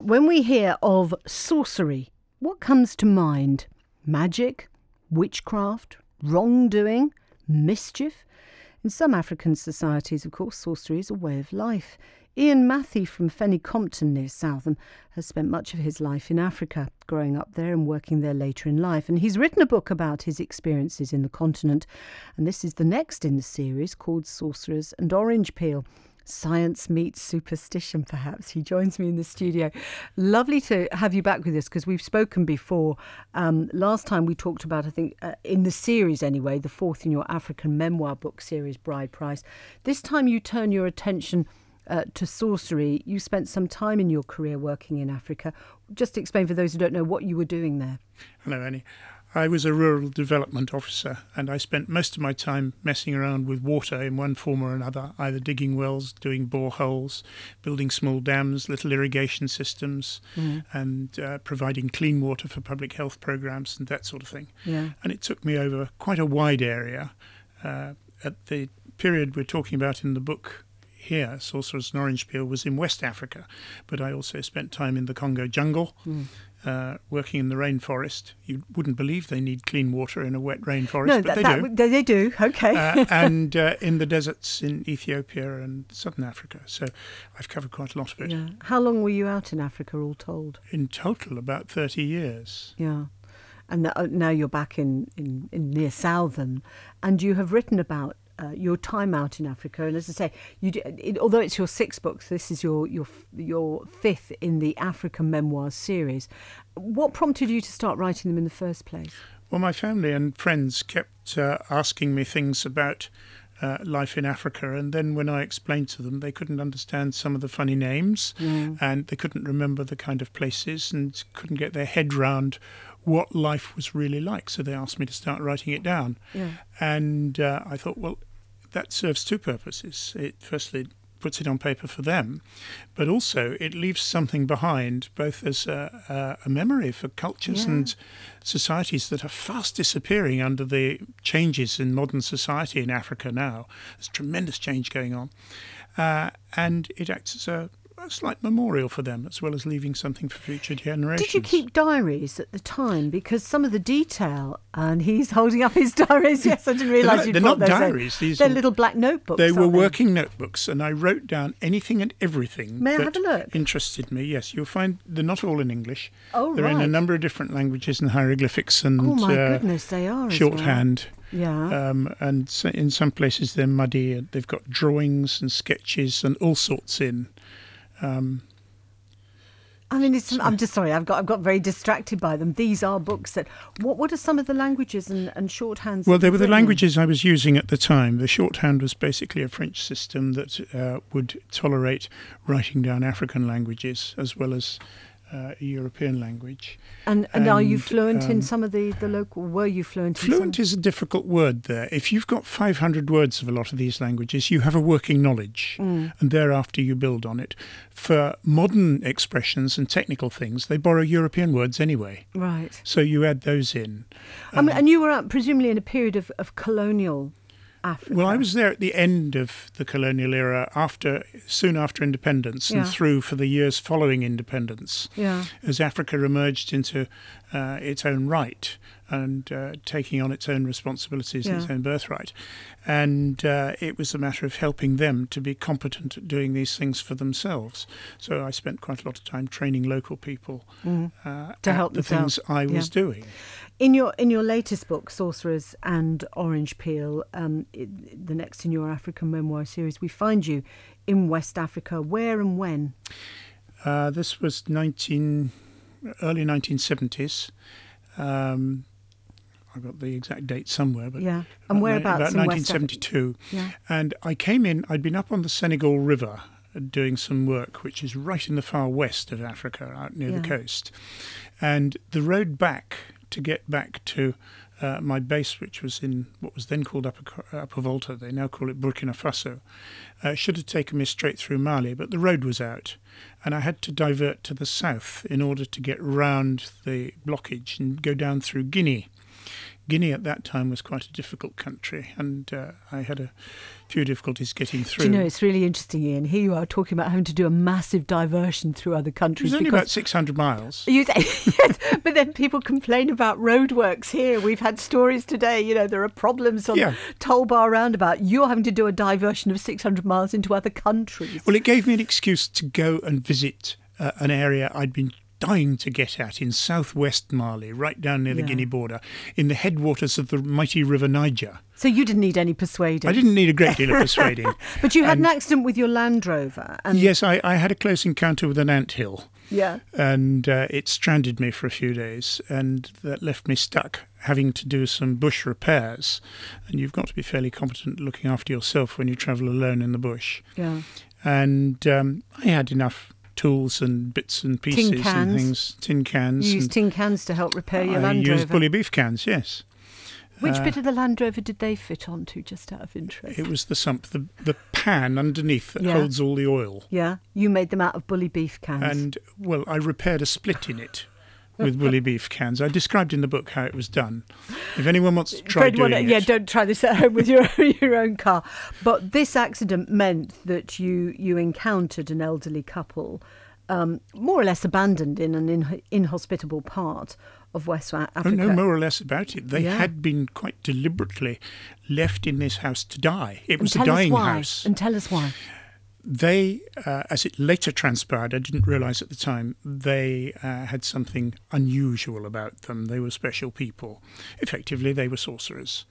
When we hear of sorcery, what comes to mind? Magic, witchcraft, wrongdoing, mischief? In some African societies, of course, sorcery is a way of life. Ian Matthey from Fenny Compton near Southam has spent much of his life in Africa, growing up there and working there later in life. And he's written a book about his experiences in the continent. And this is the next in the series, called Sorcerers and Orange Peel. Science meets superstition, perhaps. He joins me in the studio. Lovely to have you back with us, because we've spoken before. Last time we talked about, I think, in the series anyway, the fourth in your African memoir book series, Bride Price. This time you turn your attention to sorcery. You spent some time in your career working in Africa. Just explain for those who don't know what you were doing there. Hello, Annie. I was a rural development officer, and I spent most of my time messing around with water in one form or another, either digging wells, doing boreholes, building small dams, little irrigation systems, and providing clean water for public health programs and that sort of thing. Yeah. And it took me over quite a wide area. At the period we're talking about in the book here, Sorcerers and Orange Peel, was in West Africa, but I also spent time in the Congo jungle, working in the rainforest. You wouldn't believe they need clean water in a wet rainforest, but they do. They do, okay. And in the deserts in Ethiopia and southern Africa. So I've covered quite a lot of it. Yeah. How long were you out in Africa all told? In total, about 30 years. Yeah. And now you're back in near Southam, and you have written about your time out in Africa. And as I say, although it's your sixth book, this is your fifth in the African memoirs series. What prompted you to start writing them in the first place? Well, my family and friends kept asking me things about life in Africa, and then when I explained to them, they couldn't understand some of the funny names, and they couldn't remember the kind of places, and couldn't get their head round what life was really like. So they asked me to start writing it down. Yeah. And I thought, well, that serves two purposes. It firstly puts it on paper for them, but also it leaves something behind, both as a memory for cultures and societies that are fast disappearing under the changes in modern society in Africa now. There's tremendous change going on. And it acts as a slight memorial for them, as well as leaving something for future generations. Did you keep diaries at the time? Because some of the detail, and he's holding up his diaries. Yes, I didn't realise you'd they're put not those diaries. They're little black notebooks. They were working notebooks, and I wrote down anything and everything May I have a look? Interested me. Yes, you'll find they're not all in English. Oh, they're in a number of different languages and hieroglyphics and oh my goodness, they are shorthand. Yeah. And so in some places they're muddy, and they've got drawings and sketches and all sorts in. I mean, I'm just sorry. I've got very distracted by them. These are books that. What are some of the languages and shorthands? Well, they were the languages I was using at the time. The shorthand was basically a French system that would tolerate writing down African languages as well as a European language. And are you fluent in some of the local? Were you fluent? Fluent is a difficult word there. If you've got 500 words of a lot of these languages, you have a working knowledge, and thereafter you build on it. For modern expressions and technical things, they borrow European words anyway. Right. So you add those in. And you were presumably in a period of colonial Africa. Well, I was there at the end of the colonial era, soon after independence, and through for the years following independence, as Africa emerged into its own right and taking on its own responsibilities and its own birthright. And it was a matter of helping them to be competent at doing these things for themselves. So I spent quite a lot of time training local people to help the things I was doing. In your latest book, Sorcerers and Orange Peel, the next in your African memoir series, we find you in West Africa. Where and when? This was early 1970s. I've got the exact date somewhere, but and whereabouts about 1972. And I came in. I'd been up on the Senegal River doing some work, which is right in the far west of Africa, out near the coast. And the road back to get back to my base, which was in what was then called Upper Volta, they now call it Burkina Faso, should have taken me straight through Mali, but the road was out, and I had to divert to the south in order to get round the blockage and go down through Guinea. Guinea at that time was quite a difficult country, and I had a few difficulties getting through. Do you know, it's really interesting, Ian. Here you are talking about having to do a massive diversion through other countries. It was only about 600 miles. Yes, but then people complain about roadworks here. We've had stories today, you know, there are problems on Tollbar roundabout. You're having to do a diversion of 600 miles into other countries. Well, it gave me an excuse to go and visit an area I'd been dying to get at in southwest Mali, right down near the Guinea border, in the headwaters of the mighty River Niger. So you didn't need any persuading? I didn't need a great deal of persuading. But you had an accident with your Land Rover. And yes, I had a close encounter with an anthill. Yeah. And it stranded me for a few days, and that left me stuck having to do some bush repairs. And you've got to be fairly competent looking after yourself when you travel alone in the bush. Yeah. And I had enough tools and bits and pieces and things, tin cans. You used tin cans to help repair your Land Rover? I used bully beef cans, yes. Which bit of the Land Rover did they fit onto, just out of interest? It was the sump, the pan underneath that holds all the oil. Yeah, you made them out of bully beef cans. And, well, I repaired a split in it with bully beef cans. I described in the book how it was done. If anyone wants to try doing it... Yeah, don't try this at home with your own car. But this accident meant that you encountered an elderly couple more or less abandoned in an inhospitable part of West Africa. Oh, no, more or less about it. They had been quite deliberately left in this house to die. It was a dying house. And tell us why. They, as it later transpired, I didn't realise at the time, they had something unusual about them. They were special people. Effectively, they were sorcerers.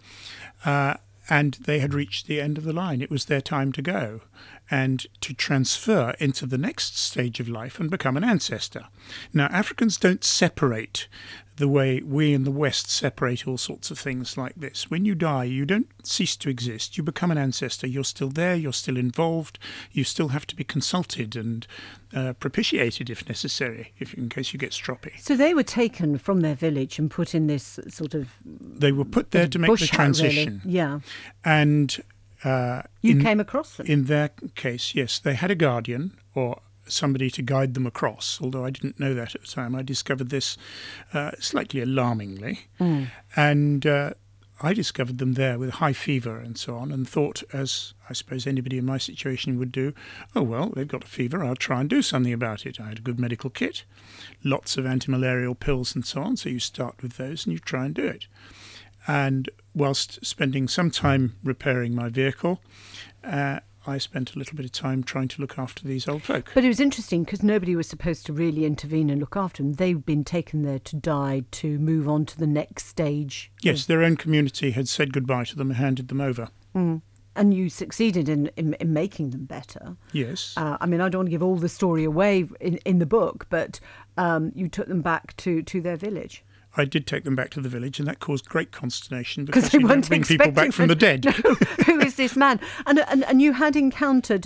And they had reached the end of the line. It was their time to go and to transfer into the next stage of life and become an ancestor. Now, Africans don't separate the way we in the West separate all sorts of things like this. When you die, you don't cease to exist. You become an ancestor. You're still there. You're still involved. You still have to be consulted and propitiated if necessary, in case you get stroppy. So they were taken from their village and put in this sort of... They were put there to make the transition. Really. Yeah. And... you came across them? In their case, yes. They had a guardian or somebody to guide them across, although I didn't know that at the time. I discovered this slightly alarmingly. And I discovered them there with high fever and so on, and thought, as I suppose anybody in my situation would do, oh, well, they've got a fever, I'll try and do something about it. I had a good medical kit, lots of anti-malarial pills and so on, so you start with those and you try and do it. And whilst spending some time repairing my vehicle, I spent a little bit of time trying to look after these old folk. But it was interesting because nobody was supposed to really intervene and look after them. They'd been taken there to die, to move on to the next stage. Yes, their own community had said goodbye to them and handed them over. And you succeeded in making them better. Yes. I mean, I don't want to give all the story away in the book, but you took them back to their village. I did take them back to the village, and that caused great consternation because they you weren't don't bring people back from the dead. No, who is this man? And you had encountered,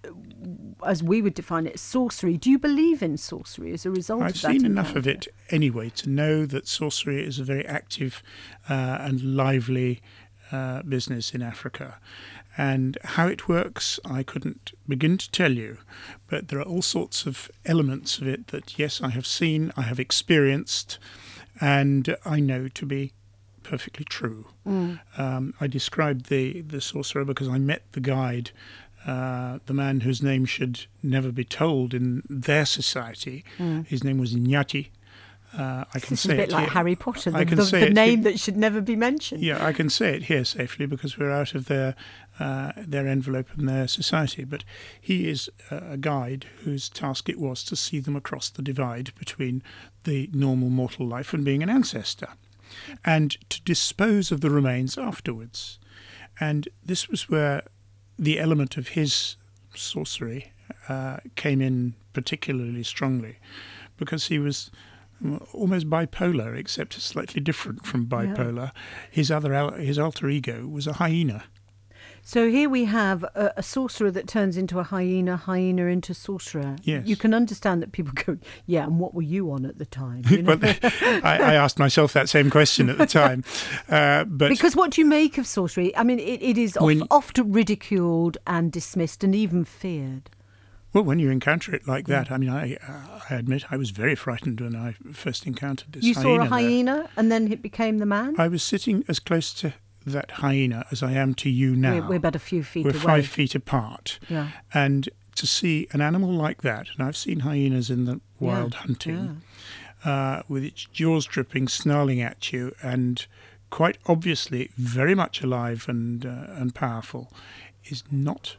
as we would define it, sorcery. Do you believe in sorcery as a result of that? I've seen enough of it anyway to know that sorcery is a very active and lively business in Africa. And how it works, I couldn't begin to tell you. But there are all sorts of elements of it that, yes, I have seen, I have experienced, and I know to be perfectly true. I described the sorcerer because I met the guide, the man whose name should never be told in their society. His name was Nyati. I can say it. It's a bit like Harry Potter, the name that should never be mentioned. Yeah, I can say it here safely because we're out of their envelope and their society. But he is a guide whose task it was to see them across the divide between the normal mortal life and being an ancestor, and to dispose of the remains afterwards. And this was where the element of his sorcery came in particularly strongly, because he was almost bipolar, except slightly different from bipolar. Yeah. His alter ego was a hyena. So here we have a sorcerer that turns into a hyena, hyena into sorcerer. Yes. You can understand that people go, yeah, and what were you on at the time? You know? Well, I asked myself that same question at the time. But because what do you make of sorcery? I mean, it is often ridiculed and dismissed and even feared. Well, when you encounter it like that, I mean, I admit I was very frightened when I first encountered this You hyena. saw a hyena and then it became the man? I was sitting as close to that hyena as I am to you now. We're about a few feet We're away. 5 feet apart. Yeah. And to see an animal like that, and I've seen hyenas in the wild hunting, with its jaws dripping, snarling at you, and quite obviously very much alive and powerful, is not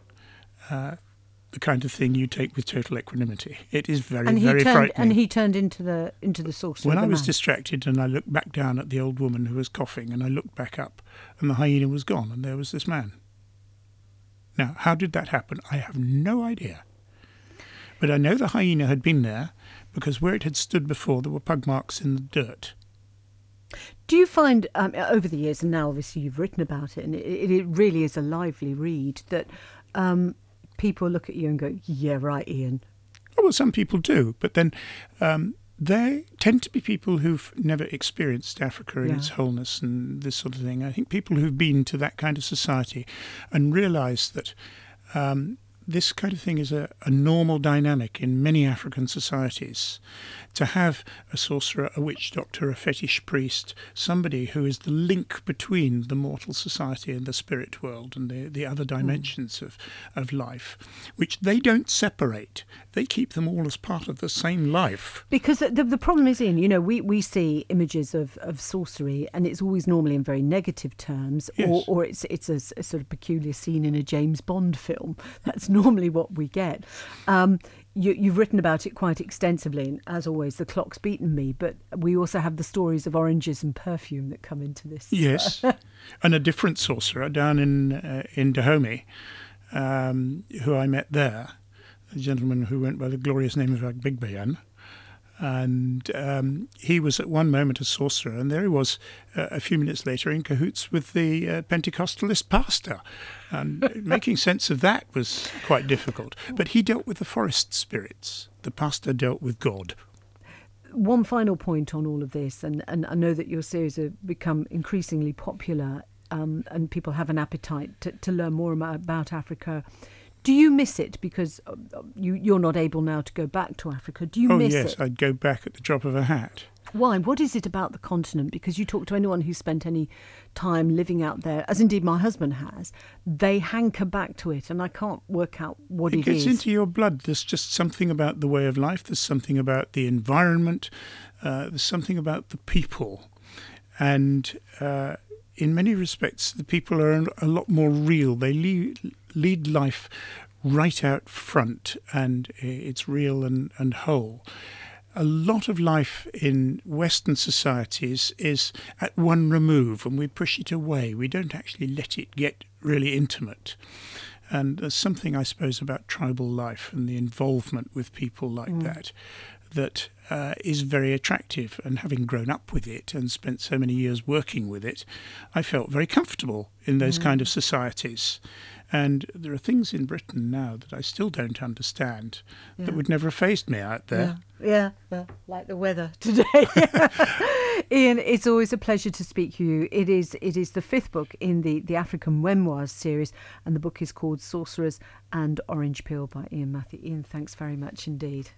the kind of thing you take with total equanimity. It is very frightening. And he turned into the sorcerer. When I was distracted and I looked back down at the old woman who was coughing, and I looked back up and the hyena was gone and there was this man. Now, how did that happen? I have no idea. But I know the hyena had been there because where it had stood before there were pug marks in the dirt. Do you find, over the years, and now obviously you've written about it, and it really is a lively read, that people look at you and go, yeah, right, Ian? Oh, well, some people do, but then they tend to be people who've never experienced Africa in its wholeness and this sort of thing. I think people who've been to that kind of society and realise that this kind of thing is a normal dynamic in many African societies. To have a sorcerer, a witch doctor, a fetish priest, somebody who is the link between the mortal society and the spirit world and the other dimensions of life, which they don't separate. They keep them all as part of the same life. Because the problem is, Ian, we see images of sorcery and it's always normally in very negative terms, or it's a sort of peculiar scene in a James Bond film. That's normally what we get. You've written about it quite extensively, and as always, the clock's beaten me, but we also have the stories of oranges and perfume that come into this. Yes, and a different sorcerer down in Dahomey, who I met there, a gentleman who went by the glorious name of Agbigbayan. And he was at one moment a sorcerer, and there he was a few minutes later in cahoots with the Pentecostalist pastor. And making sense of that was quite difficult. But he dealt with the forest spirits. The pastor dealt with God. One final point on all of this, and I know that your series have become increasingly popular, and people have an appetite to learn more about Africa. Do you miss it? Because you're not able now to go back to Africa. Do you miss it? Oh, yes, I'd go back at the drop of a hat. Why? What is it about the continent? Because you talk to anyone who's spent any time living out there, as indeed my husband has, they hanker back to it, and I can't work out what it is. It gets into your blood. There's just something about the way of life. There's something about the environment. There's something about the people. And in many respects, the people are a lot more real. They lead life right out front, and it's real and whole. A lot of life in Western societies is at one remove, and we push it away. We don't actually let it get really intimate. And there's something, I suppose, about tribal life and the involvement with people like that is very attractive. And having grown up with it and spent so many years working with it, I felt very comfortable in those kind of societies. And there are things in Britain now that I still don't understand that would never have faced me out there. Yeah, like the weather today. Ian, it's always a pleasure to speak to you. It is the fifth book in the African Memoirs series, and the book is called Sorcerers and Orange Peel by Ian Matthew. Ian, thanks very much indeed.